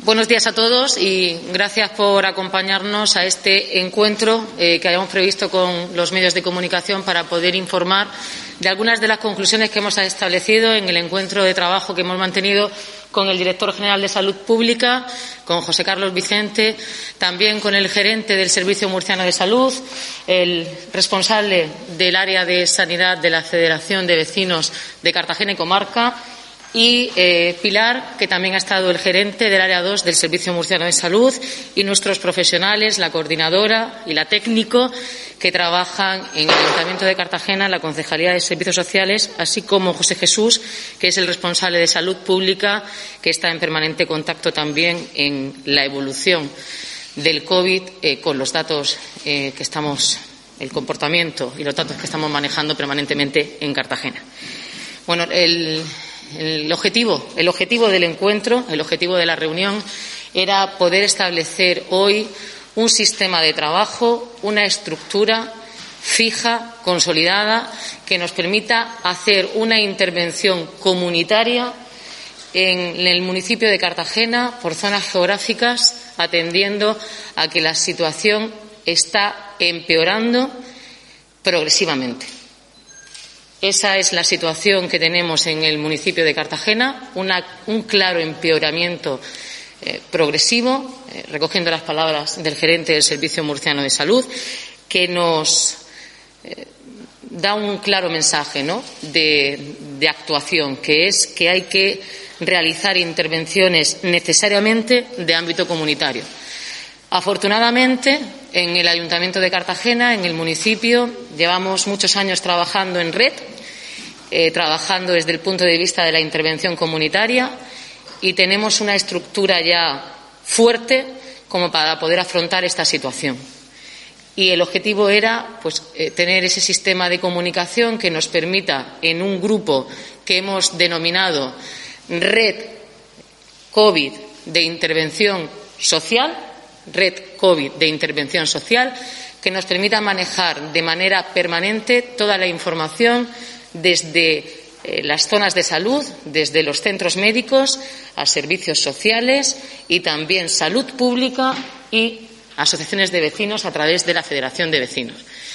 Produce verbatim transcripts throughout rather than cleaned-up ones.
Buenos días a todos y gracias por acompañarnos a este encuentro eh, que habíamos previsto con los medios de comunicación para poder informar de algunas de las conclusiones que hemos establecido en el encuentro de trabajo que hemos mantenido con el director general de Salud Pública, con José Carlos Vicente, también con el gerente del Servicio Murciano de Salud, el responsable del área de sanidad de la Federación de Vecinos de Cartagena y Comarca, y eh, Pilar, que también ha estado el gerente del área dos del Servicio Murciano de Salud, y nuestros profesionales, la coordinadora y la técnico, que trabajan en el Ayuntamiento de Cartagena, en la Concejalía de Servicios Sociales, así como José Jesús, que es el responsable de Salud Pública, que está en permanente contacto también en la evolución del COVID eh, con los datos eh, que estamos, el comportamiento y los datos que estamos manejando permanentemente en Cartagena. Bueno, el El objetivo, el objetivo del encuentro, el objetivo de la reunión, era poder establecer hoy un sistema de trabajo, una estructura fija, consolidada, que nos permita hacer una intervención comunitaria en el municipio de Cartagena por zonas geográficas, atendiendo a que la situación está empeorando progresivamente. Esa es la situación que tenemos en el municipio de Cartagena, una, un claro empeoramiento eh, progresivo, eh, recogiendo las palabras del gerente del Servicio Murciano de Salud, que nos eh, da un claro mensaje, ¿no?, de, de actuación, que es que hay que realizar intervenciones necesariamente de ámbito comunitario. Afortunadamente, en el Ayuntamiento de Cartagena, en el municipio, llevamos muchos años trabajando en red, eh, trabajando desde el punto de vista de la intervención comunitaria, y tenemos una estructura ya fuerte como para poder afrontar esta situación. Y el objetivo era pues, eh, tener ese sistema de comunicación que nos permita, en un grupo que hemos denominado Red COVID de Intervención Social, Red COVID de Intervención Social, que nos permita manejar de manera permanente toda la información desde eh, las zonas de salud, desde los centros médicos a servicios sociales y también salud pública y asociaciones de vecinos a través de la Federación de Vecinos.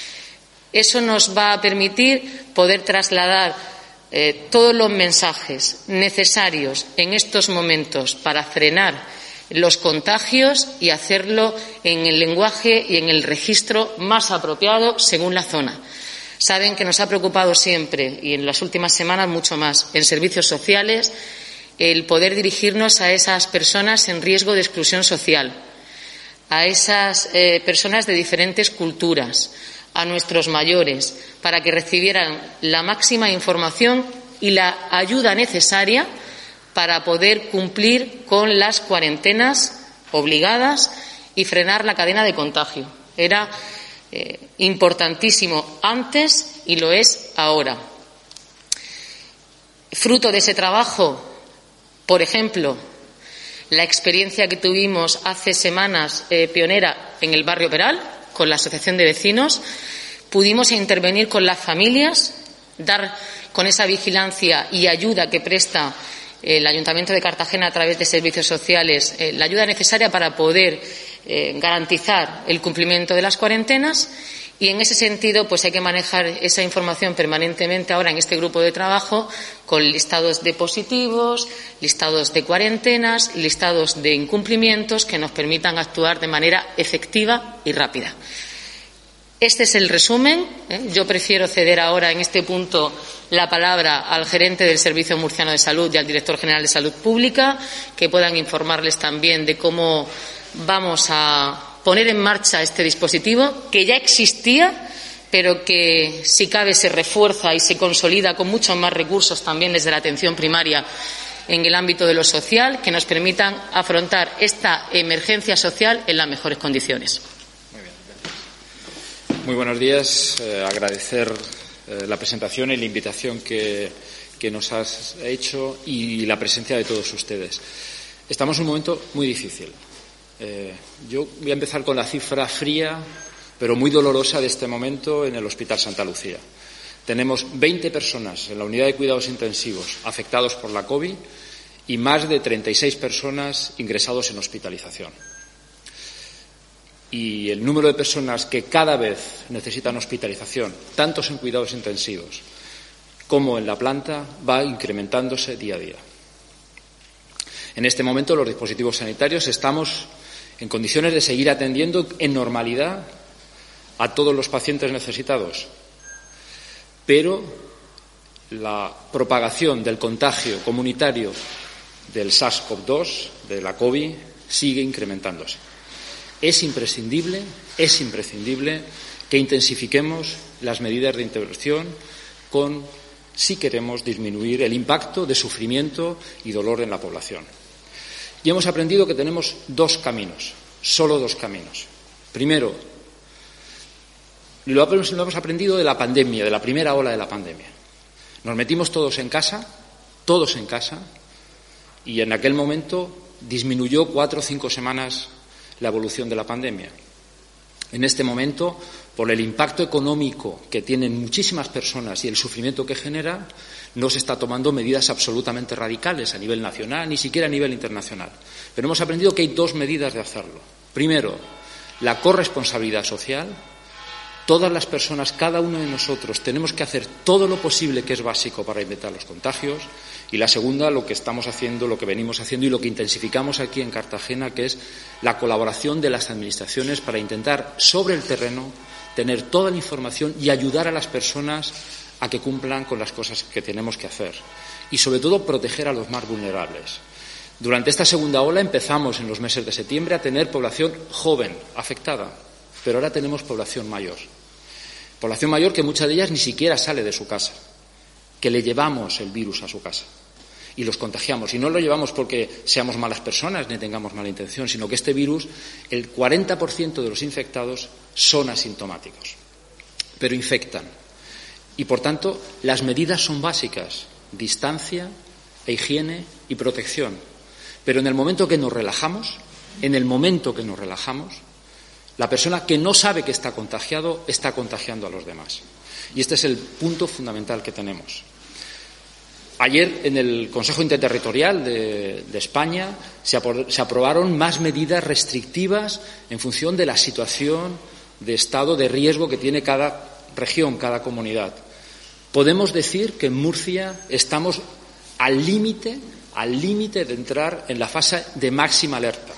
Eso nos va a permitir poder trasladar eh, todos los mensajes necesarios en estos momentos para frenar los contagios y hacerlo en el lenguaje y en el registro más apropiado según la zona. Saben que nos ha preocupado siempre, y en las últimas semanas mucho más, en servicios sociales, el poder dirigirnos a esas personas en riesgo de exclusión social, a esas eh, personas de diferentes culturas, a nuestros mayores, para que recibieran la máxima información y la ayuda necesaria para poder cumplir con las cuarentenas obligadas y frenar la cadena de contagio. Era eh, importantísimo antes y lo es ahora. Fruto de ese trabajo, por ejemplo, la experiencia que tuvimos hace semanas eh, pionera en el barrio Peral, con la Asociación de Vecinos, pudimos intervenir con las familias, dar con esa vigilancia y ayuda que presta el Ayuntamiento de Cartagena a través de servicios sociales, eh, la ayuda necesaria para poder eh, garantizar el cumplimiento de las cuarentenas, y en ese sentido pues hay que manejar esa información permanentemente ahora en este grupo de trabajo con listados de positivos, listados de cuarentenas, listados de incumplimientos que nos permitan actuar de manera efectiva y rápida. Este es el resumen. ¿eh? Yo prefiero ceder ahora en este punto la palabra al gerente del Servicio Murciano de Salud y al director general de Salud Pública, que puedan informarles también de cómo vamos a poner en marcha este dispositivo, que ya existía, pero que, si cabe, se refuerza y se consolida con muchos más recursos también desde la atención primaria en el ámbito de lo social, que nos permitan afrontar esta emergencia social en las mejores condiciones. Muy buenos días. Eh, agradecer eh, la presentación y la invitación que, que nos has hecho y la presencia de todos ustedes. Estamos en un momento muy difícil. Eh, yo voy a empezar con la cifra fría, pero muy dolorosa de este momento en el Hospital Santa Lucía. Tenemos veinte personas en la unidad de cuidados intensivos afectados por la COVID y más de treinta y seis personas ingresados en hospitalización. Y el número de personas que cada vez necesitan hospitalización, tanto en cuidados intensivos como en la planta, va incrementándose día a día. En este momento, los dispositivos sanitarios estamos en condiciones de seguir atendiendo en normalidad a todos los pacientes necesitados, pero la propagación del contagio comunitario del SARS CoV dos, de la COVID, sigue incrementándose. Es imprescindible, es imprescindible que intensifiquemos las medidas de intervención con, si queremos disminuir el impacto de sufrimiento y dolor en la población. Y hemos aprendido que tenemos dos caminos, solo dos caminos. Primero, lo hemos aprendido de la pandemia, de la primera ola de la pandemia. Nos metimos todos en casa, todos en casa, y en aquel momento disminuyó cuatro o cinco semanas la evolución de la pandemia. En este momento, por el impacto económico que tienen muchísimas personas y el sufrimiento que genera, no se está tomando medidas absolutamente radicales a nivel nacional, ni siquiera a nivel internacional. Pero hemos aprendido que hay dos medidas de hacerlo. Primero, la corresponsabilidad social. Todas las personas, cada uno de nosotros, tenemos que hacer todo lo posible que es básico para evitar los contagios. Y la segunda, lo que estamos haciendo, lo que venimos haciendo y lo que intensificamos aquí en Cartagena, que es la colaboración de las administraciones para intentar, sobre el terreno, tener toda la información y ayudar a las personas a que cumplan con las cosas que tenemos que hacer. Y, sobre todo, proteger a los más vulnerables. Durante esta segunda ola empezamos en los meses de septiembre a tener población joven afectada, pero ahora tenemos población mayor. Población mayor que mucha de ellas ni siquiera sale de su casa, que le llevamos el virus a su casa y los contagiamos. Y no lo llevamos porque seamos malas personas ni tengamos mala intención, sino que este virus, el cuarenta por ciento de los infectados son asintomáticos, pero infectan. Y, por tanto, las medidas son básicas: distancia, e higiene y protección. Pero en el momento que nos relajamos, en el momento que nos relajamos, la persona que no sabe que está contagiado está contagiando a los demás. Y este es el punto fundamental que tenemos. Ayer, en el Consejo Interterritorial de, de España, se, apro- se aprobaron más medidas restrictivas en función de la situación de estado de riesgo que tiene cada región, cada comunidad. Podemos decir que en Murcia estamos al límite, al límite de entrar en la fase de máxima alerta.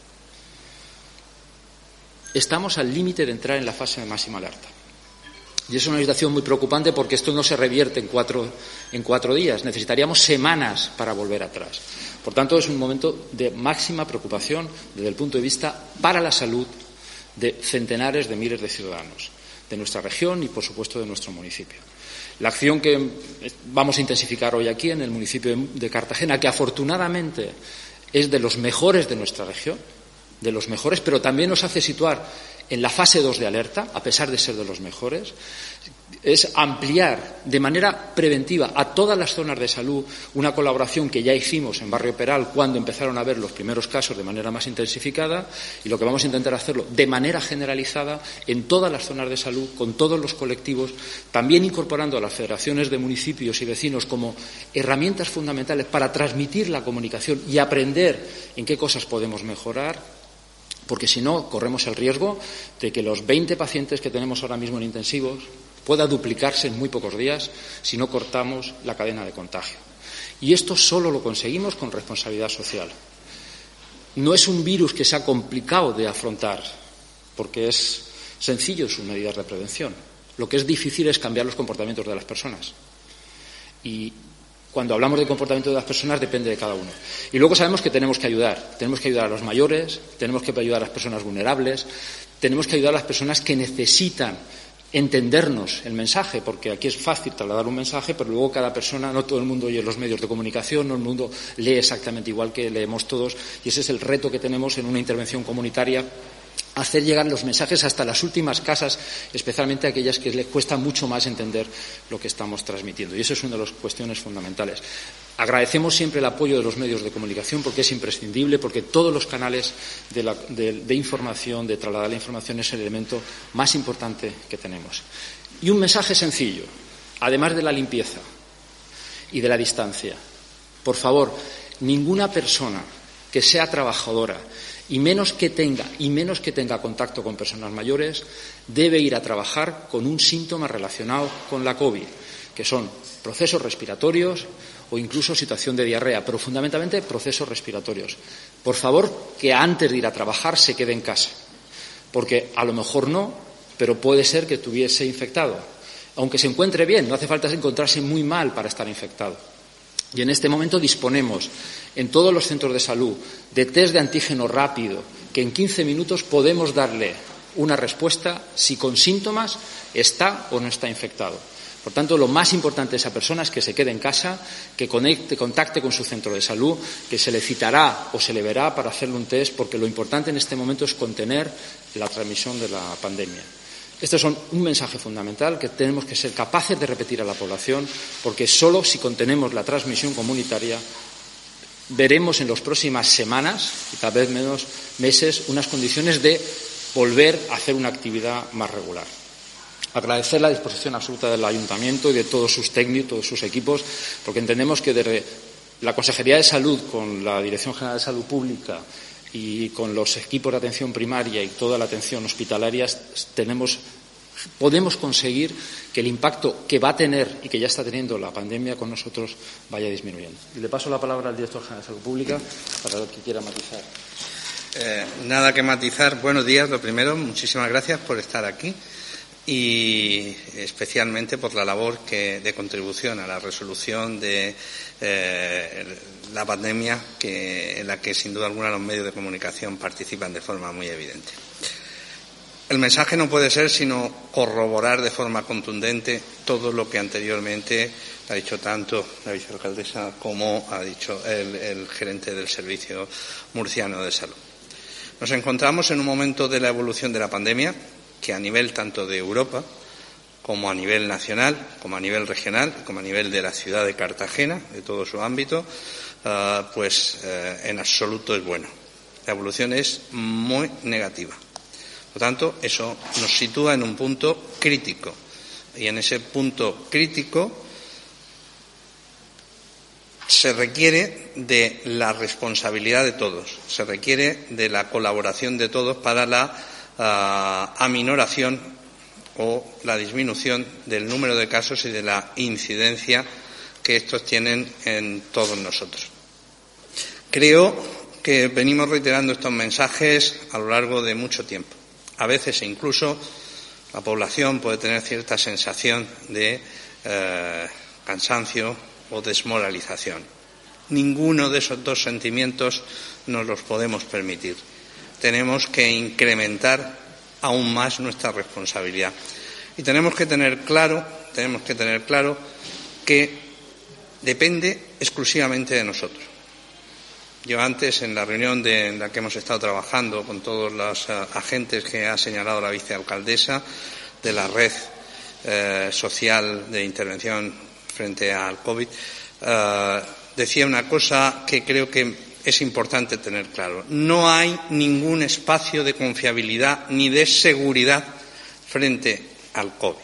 Estamos al límite de entrar en la fase de máxima alerta. Y es una situación muy preocupante porque esto no se revierte en cuatro, en cuatro días. Necesitaríamos semanas para volver atrás. Por tanto, es un momento de máxima preocupación desde el punto de vista para la salud de centenares de miles de ciudadanos de nuestra región y, por supuesto, de nuestro municipio. La acción que vamos a intensificar hoy aquí en el municipio de Cartagena, que afortunadamente es de los mejores de nuestra región, de los mejores, pero también nos hace situar en la fase dos de alerta, a pesar de ser de los mejores, es ampliar de manera preventiva a todas las zonas de salud una colaboración que ya hicimos en Barrio Peral cuando empezaron a ver los primeros casos de manera más intensificada, y lo que vamos a intentar hacerlo de manera generalizada en todas las zonas de salud, con todos los colectivos, también incorporando a las federaciones de municipios y vecinos como herramientas fundamentales para transmitir la comunicación y aprender en qué cosas podemos mejorar. Porque si no, corremos el riesgo de que los veinte pacientes que tenemos ahora mismo en intensivos pueda duplicarse en muy pocos días si no cortamos la cadena de contagio. Y esto solo lo conseguimos con responsabilidad social. No es un virus que sea complicado de afrontar, porque es sencillo en sus medidas de prevención. Lo que es difícil es cambiar los comportamientos de las personas. Y cuando hablamos de comportamiento de las personas depende de cada uno. Y luego sabemos que tenemos que ayudar. Tenemos que ayudar a los mayores, tenemos que ayudar a las personas vulnerables, tenemos que ayudar a las personas que necesitan entendernos el mensaje, porque aquí es fácil trasladar un mensaje, pero luego cada persona, no todo el mundo oye los medios de comunicación, no todo el mundo lee exactamente igual que leemos todos, y ese es el reto que tenemos en una intervención comunitaria, hacer llegar los mensajes hasta las últimas casas, especialmente aquellas que les cuesta mucho más entender lo que estamos transmitiendo. Y eso es una de las cuestiones fundamentales. Agradecemos siempre el apoyo de los medios de comunicación porque es imprescindible, porque todos los canales de, la, de, de información, de trasladar la información, es el elemento más importante que tenemos. Y un mensaje sencillo, además de la limpieza y de la distancia. Por favor, ninguna persona que sea trabajadora y menos que tenga y menos que tenga contacto con personas mayores debe ir a trabajar con un síntoma relacionado con la COVID, que son procesos respiratorios o incluso situación de diarrea, pero fundamentalmente procesos respiratorios. Por favor, que antes de ir a trabajar se quede en casa, porque a lo mejor no, pero puede ser que estuviese infectado. Aunque se encuentre bien, no hace falta encontrarse muy mal para estar infectado. Y en este momento disponemos en todos los centros de salud de test de antígeno rápido, que en quince minutos podemos darle una respuesta si con síntomas está o no está infectado. Por tanto, lo más importante de esa persona es que se quede en casa, que conecte, contacte con su centro de salud, que se le citará o se le verá para hacerle un test, porque lo importante en este momento es contener la transmisión de la pandemia. Este es un mensaje fundamental que tenemos que ser capaces de repetir a la población, porque solo si contenemos la transmisión comunitaria veremos en las próximas semanas y tal vez menos meses unas condiciones de volver a hacer una actividad más regular. Agradecer la disposición absoluta del Ayuntamiento y de todos sus técnicos, todos sus equipos, porque entendemos que desde la Consejería de Salud con la Dirección General de Salud Pública y con los equipos de atención primaria y toda la atención hospitalaria tenemos, podemos conseguir que el impacto que va a tener y que ya está teniendo la pandemia con nosotros vaya disminuyendo. Y le paso la palabra al Director General de Salud Pública para lo que quiera matizar. Eh, nada que matizar. Buenos días. Lo primero, muchísimas gracias por estar aquí y especialmente por la labor que, de contribución a la resolución de eh, la pandemia que, en la que sin duda alguna los medios de comunicación participan de forma muy evidente. El mensaje no puede ser sino corroborar de forma contundente todo lo que anteriormente ha dicho tanto la vicealcaldesa como ha dicho el, el gerente del Servicio Murciano de Salud. Nos encontramos en un momento de la evolución de la pandemia que a nivel tanto de Europa como a nivel nacional, como a nivel regional, como a nivel de la ciudad de Cartagena, de todo su ámbito, uh, pues uh, en absoluto es bueno. La evolución es muy negativa. Por lo tanto, eso nos sitúa en un punto crítico. Y en ese punto crítico se requiere de la responsabilidad de todos, se requiere de la colaboración de todos para la Uh, aminoración o la disminución del número de casos y de la incidencia que estos tienen en todos nosotros. Creo que venimos reiterando estos mensajes a lo largo de mucho tiempo. A veces incluso la población puede tener cierta sensación de eh, cansancio o desmoralización. Ninguno de esos dos sentimientos nos los podemos permitir. Tenemos que incrementar aún más nuestra responsabilidad. Y tenemos que tener claro, tenemos que tener claro que depende exclusivamente de nosotros. Yo antes, en la reunión de, en la que hemos estado trabajando con todos los uh, agentes que ha señalado la vicealcaldesa de la red eh, social de intervención frente al COVID, uh, decía una cosa que creo que es importante tener claro. No hay ningún espacio de confiabilidad ni de seguridad frente al COVID.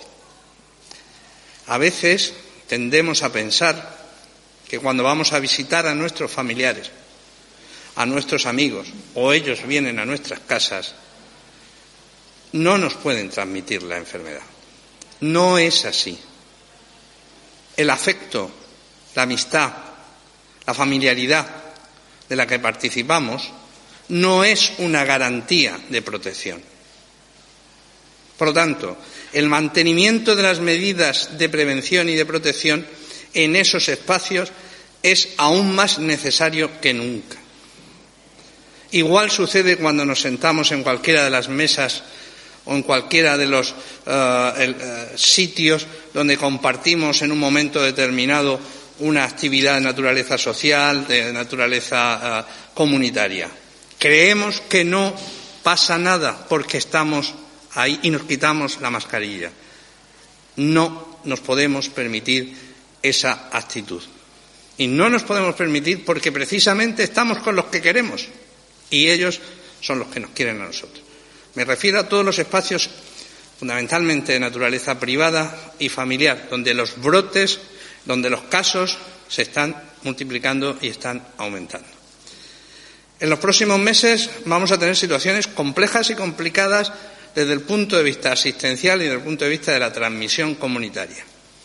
A veces tendemos a pensar que cuando vamos a visitar a nuestros familiares, a nuestros amigos, o ellos vienen a nuestras casas, no nos pueden transmitir la enfermedad. No es así. El afecto, la amistad, la familiaridad de la que participamos no es una garantía de protección. Por lo tanto, el mantenimiento de las medidas de prevención y de protección en esos espacios es aún más necesario que nunca. Igual sucede cuando nos sentamos en cualquiera de las mesas o en cualquiera de los uh, el, uh, sitios donde compartimos en un momento determinado una actividad de naturaleza social, de naturaleza uh, comunitaria. Creemos que no pasa nada porque estamos ahí y nos quitamos la mascarilla. No nos podemos permitir esa actitud. Y no nos podemos permitir porque precisamente estamos con los que queremos y ellos son los que nos quieren a nosotros. Me refiero a todos los espacios fundamentalmente de naturaleza privada y familiar, donde los brotes, donde los casos se están multiplicando y están aumentando. En los próximos meses vamos a tener situaciones complejas y complicadas desde el punto de vista asistencial y desde el punto de vista de la transmisión comunitaria.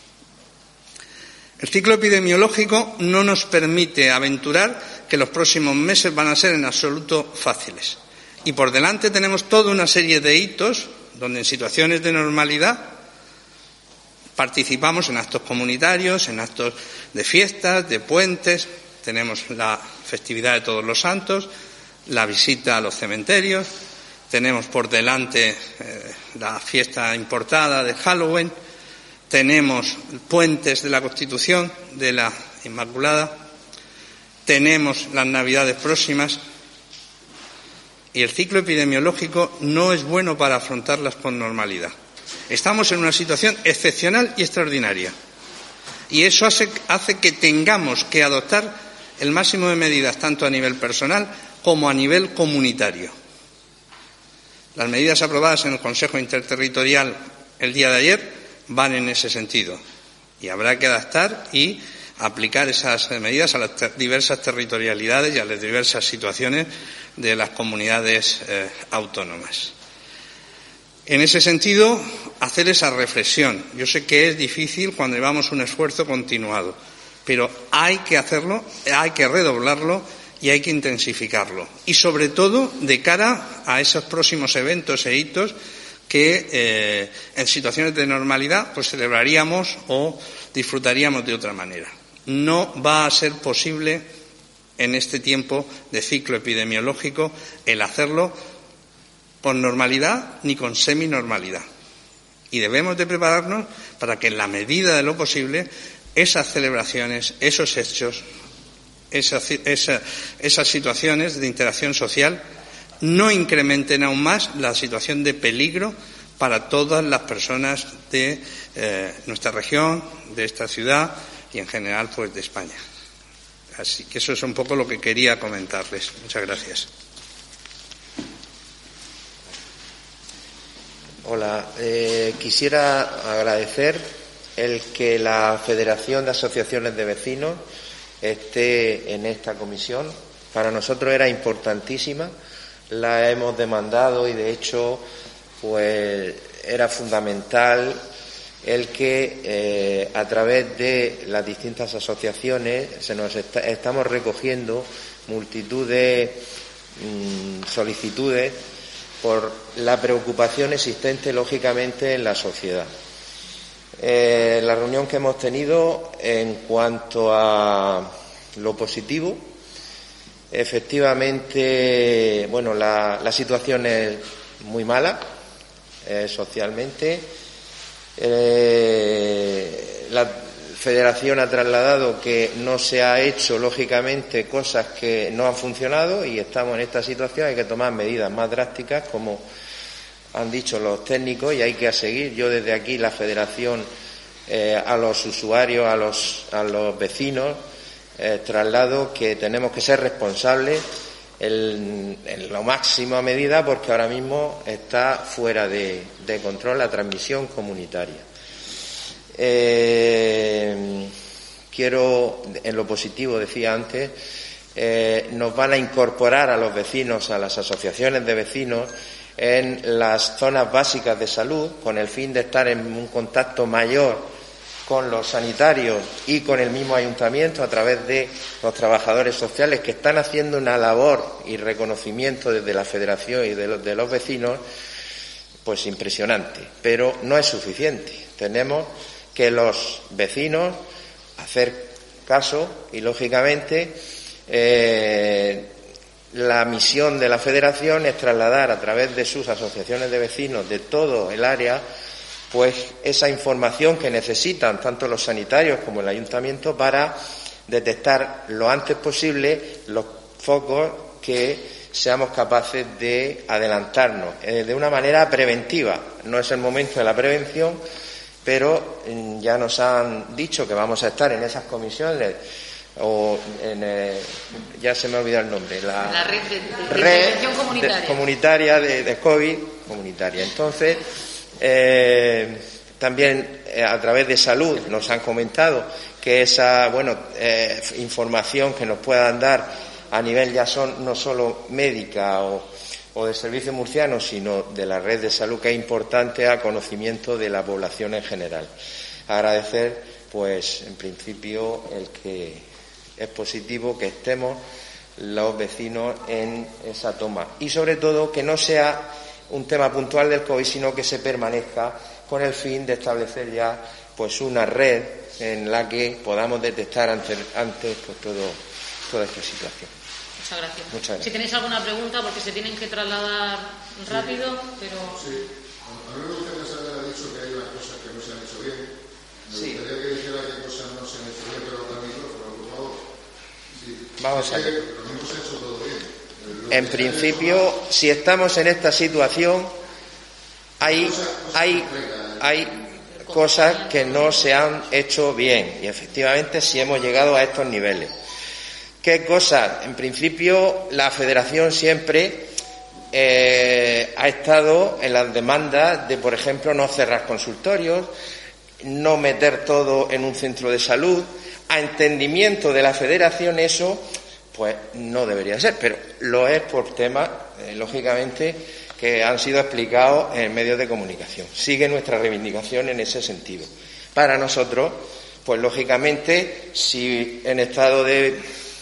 El ciclo epidemiológico no nos permite aventurar que los próximos meses van a ser en absoluto fáciles. Y por delante tenemos toda una serie de hitos donde en situaciones de normalidad participamos en actos comunitarios, en actos de fiestas, de puentes. Tenemos la festividad de Todos los Santos, la visita a los cementerios, tenemos por delante eh, la fiesta importada de Halloween, tenemos puentes de la Constitución, de la Inmaculada, tenemos las Navidades próximas y el ciclo epidemiológico no es bueno para afrontarlas con normalidad. Estamos en una situación excepcional y extraordinaria y eso hace, hace que tengamos que adoptar el máximo de medidas tanto a nivel personal como a nivel comunitario. Las medidas aprobadas en el Consejo Interterritorial el día de ayer van en ese sentido y habrá que adaptar y aplicar esas medidas a las ter- diversas territorialidades y a las diversas situaciones de las comunidades eh, autónomas. En ese sentido, hacer esa reflexión. Yo sé que es difícil cuando llevamos un esfuerzo continuado, pero hay que hacerlo, hay que redoblarlo y hay que intensificarlo. Y sobre todo de cara a esos próximos eventos e hitos que eh, en situaciones de normalidad pues celebraríamos o disfrutaríamos de otra manera. No va a ser posible en este tiempo de ciclo epidemiológico el hacerlo con normalidad ni con seminormalidad. Y debemos de prepararnos para que en la medida de lo posible esas celebraciones, esos hechos, esas, esa, esas situaciones de interacción social no incrementen aún más la situación de peligro para todas las personas de eh, nuestra región, de esta ciudad y en general pues de España. Así que eso es un poco lo que quería comentarles. Muchas gracias. Hola, eh, quisiera agradecer el que la Federación de Asociaciones de Vecinos esté en esta comisión. Para nosotros era importantísima, la hemos demandado y de hecho pues era fundamental el que eh, a través de las distintas asociaciones se nos está, estamos recogiendo multitud de mmm, solicitudes por la preocupación existente lógicamente en la sociedad. Eh, la reunión que hemos tenido en cuanto a lo positivo, efectivamente, bueno, la, la situación es muy mala eh, socialmente. Eh, la Federación ha trasladado que no se ha hecho, lógicamente, cosas que no han funcionado y estamos en esta situación. Hay que tomar medidas más drásticas, como han dicho los técnicos, y hay que seguir. Yo desde aquí, la Federación, eh, a los usuarios, a los, a los vecinos, eh, traslado que tenemos que ser responsables en, en lo máximo a medida, porque ahora mismo está fuera de, de control la transmisión comunitaria. Eh, quiero, en lo positivo, decía antes, eh, nos van a incorporar a los vecinos, a las asociaciones de vecinos, en las zonas básicas de salud, con el fin de estar en un contacto mayor con los sanitarios y con el mismo ayuntamiento a través de los trabajadores sociales que están haciendo una labor y reconocimiento desde la Federación y de los, de los vecinos, pues impresionante, pero no es suficiente. Tenemos que los vecinos hacer caso y, lógicamente, eh, la misión de la Federación es trasladar a través de sus asociaciones de vecinos de todo el área pues esa información que necesitan tanto los sanitarios como el ayuntamiento para detectar lo antes posible los focos que seamos capaces de adelantarnos eh, de una manera preventiva. No es el momento de la prevención, pero eh, ya nos han dicho que vamos a estar en esas comisiones o en, eh, ya se me ha olvidado el nombre, la, la red de, de, de red intervención comunitaria de, comunitaria de, de COVID comunitaria. Entonces, eh, también eh, a través de salud nos han comentado que esa bueno eh, información que nos puedan dar a nivel ya son no solo médica o, o de servicios murcianos, sino de la red de salud, que es importante a conocimiento de la población en general. Agradecer, pues, en principio, el que es positivo que estemos los vecinos en esa toma. Y, sobre todo, que no sea un tema puntual del COVID, sino que se permanezca con el fin de establecer ya pues una red en la que podamos detectar antes, antes pues, todo, toda esta situación. Muchas gracias. Muchas gracias. Si tenéis alguna pregunta, porque se tienen que trasladar rápido, pero... Sí, a mí me gustaría saber, ha dicho que hay unas cosas que no se han hecho bien. Me Sí. gustaría que dijera qué cosas no se han hecho bien, pero al micrófono, por favor. Sí. Vamos a ver. Lo hemos hecho todo bien. En principio, si estamos en esta situación, hay, hay, hay cosas que no se han hecho bien y efectivamente sí hemos llegado a estos niveles. ¿Qué cosas? En principio, la Federación siempre eh, ha estado en las demandas de, por ejemplo, no cerrar consultorios, no meter todo en un centro de salud. A entendimiento de la Federación eso pues no debería ser, pero lo es por temas, eh, lógicamente, que han sido explicados en medios de comunicación. Sigue nuestra reivindicación en ese sentido. Para nosotros, pues lógicamente, si en estado de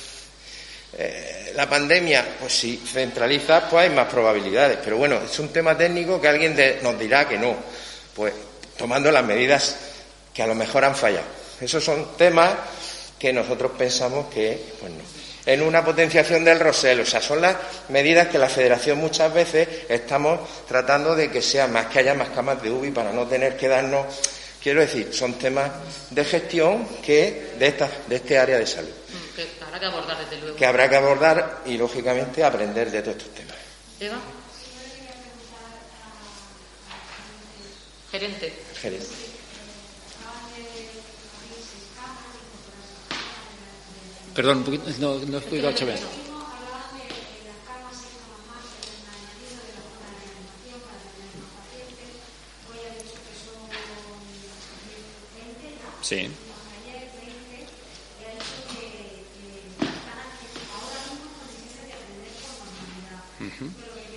eh, la pandemia, pues si centraliza, pues hay más probabilidades. Pero bueno, es un tema técnico que alguien de, nos dirá que no, pues tomando las medidas que a lo mejor han fallado. Esos son temas que nosotros pensamos que, pues no. En una potenciación del Rosell, o sea, son las medidas que la Federación muchas veces estamos tratando de que sea más, que haya más camas de U B I para no tener que darnos, quiero decir, son temas de gestión que de esta, de este área de salud. Que habrá que abordar desde luego. Que habrá que abordar y, lógicamente, aprender de todos estos temas. Eva. Gerente. Gerente. Perdón, un poquito, no, no he escuchado bien. Sí. Uh-huh.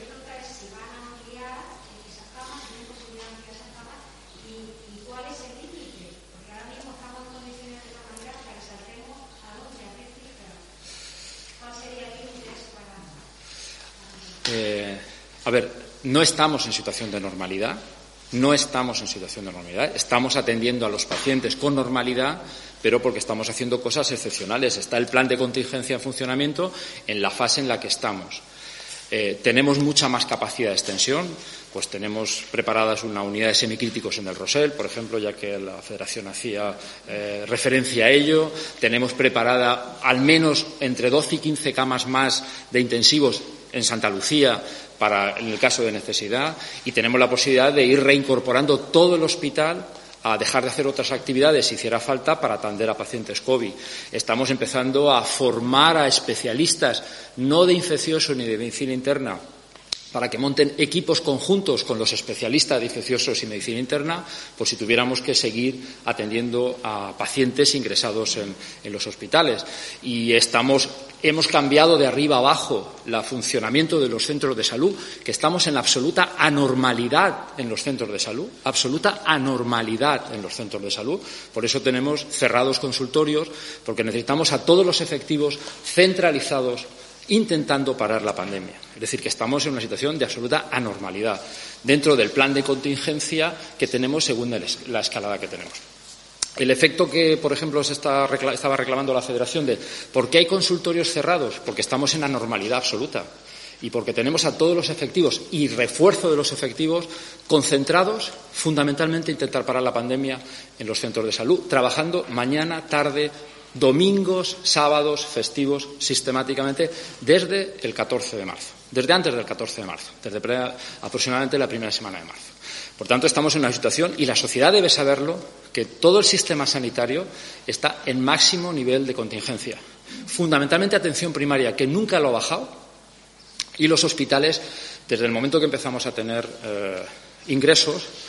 Eh, a ver, no estamos en situación de normalidad, no estamos en situación de normalidad, estamos atendiendo a los pacientes con normalidad, pero porque estamos haciendo cosas excepcionales. Está el plan de contingencia en funcionamiento en la fase en la que estamos. Eh, tenemos mucha más capacidad de extensión, pues tenemos preparadas una unidad de semicríticos en el Rosell, por ejemplo, ya que la Federación hacía eh, referencia a ello. Tenemos preparada al menos entre doce y quince camas más de intensivos en Santa Lucía para en el caso de necesidad, y tenemos la posibilidad de ir reincorporando todo el hospital a dejar de hacer otras actividades si hiciera falta para atender a pacientes COVID. Estamos empezando a formar a especialistas, no de infeccioso ni de medicina interna, para que monten equipos conjuntos con los especialistas de infecciosos y medicina interna, por si tuviéramos que seguir atendiendo a pacientes ingresados en, en los hospitales. Y estamos, hemos cambiado de arriba abajo el funcionamiento de los centros de salud, que estamos en la absoluta anormalidad en los centros de salud, absoluta anormalidad en los centros de salud. Por eso tenemos cerrados consultorios, porque necesitamos a todos los efectivos centralizados intentando parar la pandemia. Es decir, que estamos en una situación de absoluta anormalidad dentro del plan de contingencia que tenemos según la escalada que tenemos. El efecto que, por ejemplo, se está, estaba reclamando la Federación de ¿por qué hay consultorios cerrados? Porque estamos en anormalidad absoluta y porque tenemos a todos los efectivos y refuerzo de los efectivos concentrados fundamentalmente en intentar parar la pandemia en los centros de salud, trabajando mañana, tarde, domingos, sábados, festivos, sistemáticamente desde el catorce de marzo, desde antes del catorce de marzo, desde aproximadamente la primera semana de marzo. Por tanto, estamos en una situación, y la sociedad debe saberlo, que todo el sistema sanitario está en máximo nivel de contingencia. Fundamentalmente atención primaria, que nunca lo ha bajado, y los hospitales, desde el momento que empezamos a tener eh, ingresos,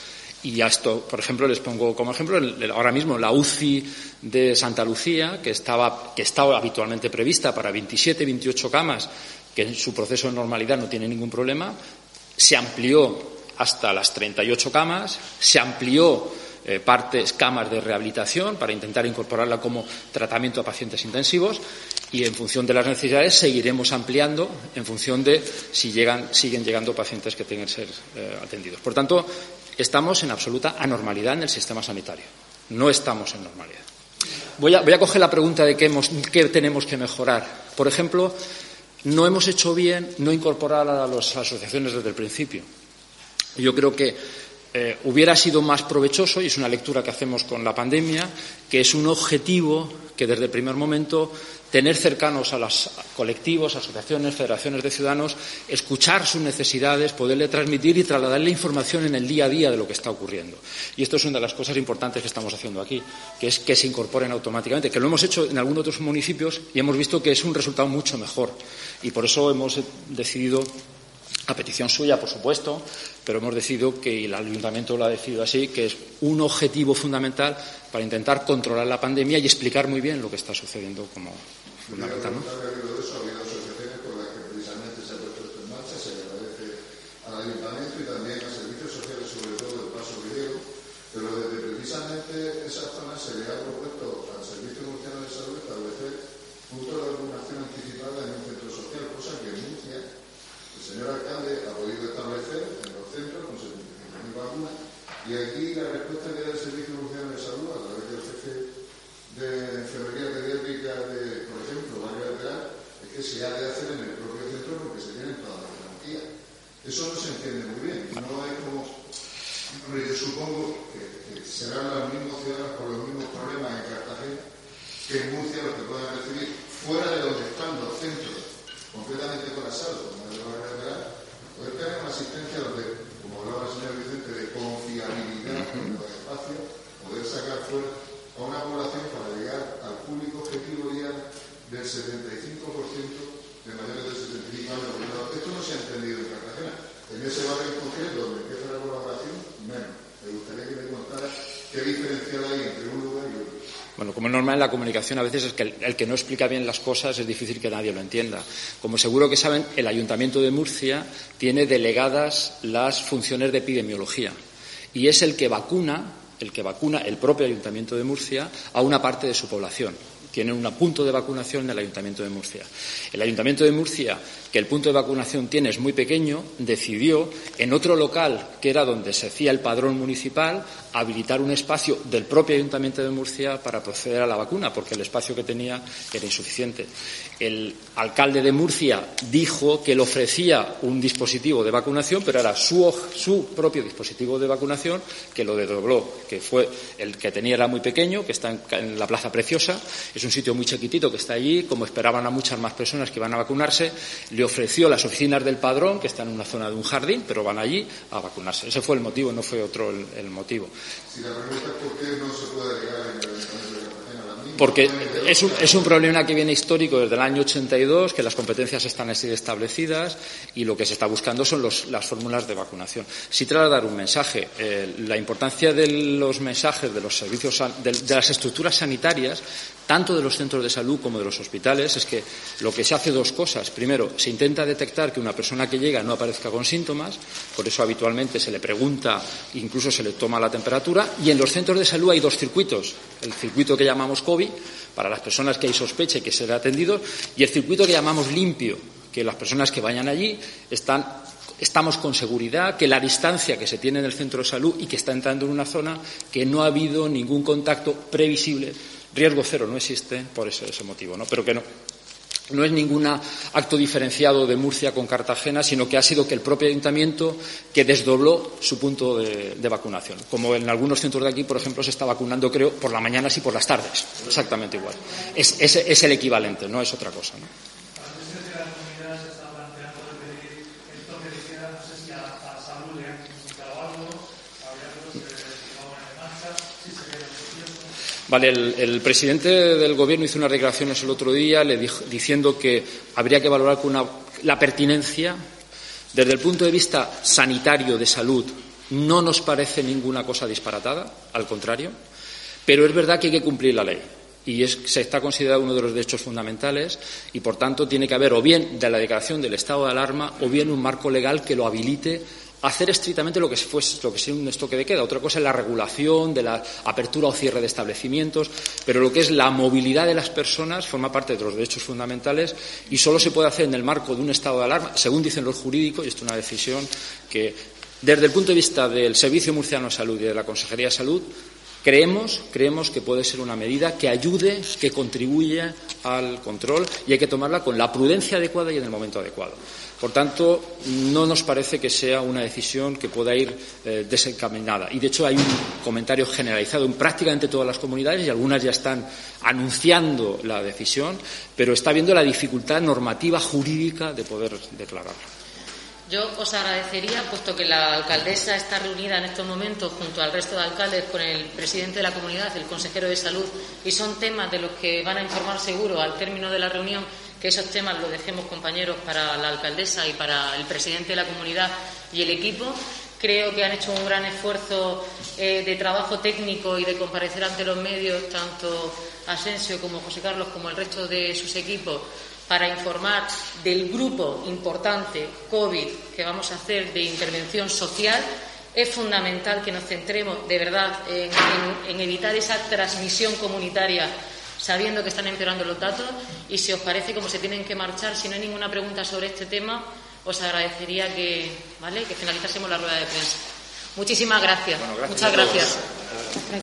Y a esto, por ejemplo, les pongo como ejemplo el, ahora mismo la U C I de Santa Lucía, que estaba, que estaba habitualmente prevista para veintisiete, veintiocho camas, que en su proceso de normalidad no tiene ningún problema, se amplió hasta las treinta y ocho camas, se amplió eh, partes, camas de rehabilitación para intentar incorporarla como tratamiento a pacientes intensivos y en función de las necesidades seguiremos ampliando en función de si llegan, siguen llegando pacientes que tengan que ser eh, atendidos. Por tanto, estamos en absoluta anormalidad en el sistema sanitario. No estamos en normalidad. Voy a, voy a coger la pregunta de qué, hemos, qué tenemos que mejorar. Por ejemplo, no hemos hecho bien no incorporar a las asociaciones desde el principio. Yo creo que eh, hubiera sido más provechoso, y es una lectura que hacemos con la pandemia, que es un objetivo que desde el primer momento tener cercanos a los colectivos, asociaciones, federaciones de ciudadanos, escuchar sus necesidades, poderle transmitir y trasladarle información en el día a día de lo que está ocurriendo. Y esto es una de las cosas importantes que estamos haciendo aquí, que es que se incorporen automáticamente, que lo hemos hecho en algunos otros municipios y hemos visto que es un resultado mucho mejor. Y por eso hemos decidido, a petición suya, por supuesto, pero hemos decidido que el ayuntamiento lo ha decidido así, que es un objetivo fundamental para intentar controlar la pandemia y explicar muy bien lo que está sucediendo como fundamental, ¿no? Ha habido eso, ha habido asociaciones con las que precisamente se ha puesto esto en marcha, se le agradece al ayuntamiento y también a servicios sociales, sobre todo del Paso Griego, pero desde precisamente esa zona se le ha propuesto al Servicio Murciano de Salud establecer puntos de vacunación anticipada en un centro social, cosa que en Murcia el señor alcalde ha podido establecer en los centros con setenta y cinco mil vacunas, y aquí la respuesta que da el Servicio Murciano de Salud a través del jefe de enfermería pediátrica de, por ejemplo, Barrio de Real, es que se ha de hacer en el propio centro porque se tienen todas las garantías. Eso no se entiende muy bien. No es como, hombre, yo supongo que, que serán los mismos ciudadanos con los mismos problemas en Cartagena que en Murcia los que puedan recibir fuera de donde están los centros completamente colapsados, como el Barrio de Real, poder tener una asistencia donde, como hablaba el señor Vicente, de confiabilidad en los espacios, poder sacar fuera a una población para llegar al público objetivo ya del setenta y cinco por ciento de mayores de setenta y cinco años. Esto no se ha entendido en Cartagena. En ese barrio en concreto, donde empieza la colaboración, menos. Me gustaría que me contara qué diferencial hay entre un lugar y otro. Bueno, como es normal en la comunicación, a veces es que el, el que no explica bien las cosas es difícil que nadie lo entienda. Como seguro que saben, el Ayuntamiento de Murcia tiene delegadas las funciones de epidemiología y es el que vacuna, el que vacuna el propio Ayuntamiento de Murcia a una parte de su población. Tienen un punto de vacunación en el Ayuntamiento de Murcia. El Ayuntamiento de Murcia, que el punto de vacunación tiene es muy pequeño, decidió en otro local, que era donde se hacía el padrón municipal, habilitar un espacio del propio Ayuntamiento de Murcia para proceder a la vacuna, porque el espacio que tenía era insuficiente. El alcalde de Murcia dijo que le ofrecía un dispositivo de vacunación, pero era su, su propio dispositivo de vacunación que lo desdobló, que fue el que tenía era muy pequeño, que está en, en la Plaza Preciosa. Es un sitio muy chiquitito que está allí, como esperaban a muchas más personas que iban a vacunarse, le ofreció las oficinas del padrón, que están en una zona de un jardín, pero van allí a vacunarse. Ese fue el motivo, no fue otro el, el motivo. Si la pregunta es por qué no se puede llegar en el Ayuntamiento de Cartagena a las mismas. Porque es un, es un problema que viene histórico desde el año ochenta y dos, que las competencias están así establecidas y lo que se está buscando son los, las fórmulas de vacunación. Sí trasladar un mensaje. Eh, la importancia de los mensajes de los servicios, de, de las estructuras sanitarias, tanto de los centros de salud como de los hospitales, es que lo que se hace dos cosas. Primero, se intenta detectar que una persona que llega no aparezca con síntomas, por eso habitualmente se le pregunta, incluso se le toma la temperatura, y en los centros de salud hay dos circuitos. El circuito que llamamos COVID, para las personas que hay sospecha y que serán atendidos, y el circuito que llamamos limpio, que las personas que vayan allí están Estamos con seguridad que la distancia que se tiene en el centro de salud y que está entrando en una zona que no ha habido ningún contacto previsible. Riesgo cero no existe por ese, ese motivo, ¿no? Pero que no, no es ningún acto diferenciado de Murcia con Cartagena, sino que ha sido que el propio ayuntamiento que desdobló su punto de, de vacunación. Como en algunos centros de aquí, por ejemplo, se está vacunando, creo, por las mañanas y por las tardes. Exactamente igual. Es, es, es el equivalente, no es otra cosa, ¿no? Vale, el, el presidente del Gobierno hizo unas declaraciones el otro día le dijo, diciendo que habría que valorar con una, la pertinencia desde el punto de vista sanitario de salud no nos parece ninguna cosa disparatada, al contrario, pero es verdad que hay que cumplir la ley. Y es, se está considerado uno de los derechos fundamentales y, por tanto, tiene que haber o bien de la declaración del estado de alarma o bien un marco legal que lo habilite a hacer estrictamente lo que fuese, lo que sea un toque de queda. Otra cosa es la regulación de la apertura o cierre de establecimientos, pero lo que es la movilidad de las personas forma parte de los derechos fundamentales y solo se puede hacer en el marco de un estado de alarma, según dicen los jurídicos, y esto es una decisión que, desde el punto de vista del Servicio Murciano de Salud y de la Consejería de Salud, Creemos, creemos que puede ser una medida que ayude, que contribuya al control y hay que tomarla con la prudencia adecuada y en el momento adecuado. Por tanto, no nos parece que sea una decisión que pueda ir eh, desencaminada. Y, de hecho, hay un comentario generalizado en prácticamente todas las comunidades y algunas ya están anunciando la decisión, pero está habiendo la dificultad normativa jurídica de poder declararla. Yo os agradecería, puesto que la alcaldesa está reunida en estos momentos junto al resto de alcaldes con el presidente de la comunidad, el consejero de salud, y son temas de los que van a informar seguro al término de la reunión, que esos temas los dejemos, compañeros, para la alcaldesa y para el presidente de la comunidad y el equipo. Creo que han hecho un gran esfuerzo eh, de trabajo técnico y de comparecer ante los medios, tanto Asensio como José Carlos como el resto de sus equipos, para informar del grupo importante COVID que vamos a hacer de intervención social. Es fundamental que nos centremos de verdad en, en, en evitar esa transmisión comunitaria, sabiendo que están empeorando los datos. Y si os parece, como se tienen que marchar, si no hay ninguna pregunta sobre este tema, os agradecería que, ¿vale?, que finalizásemos la rueda de prensa. Muchísimas gracias. Bueno, gracias. Muchas gracias.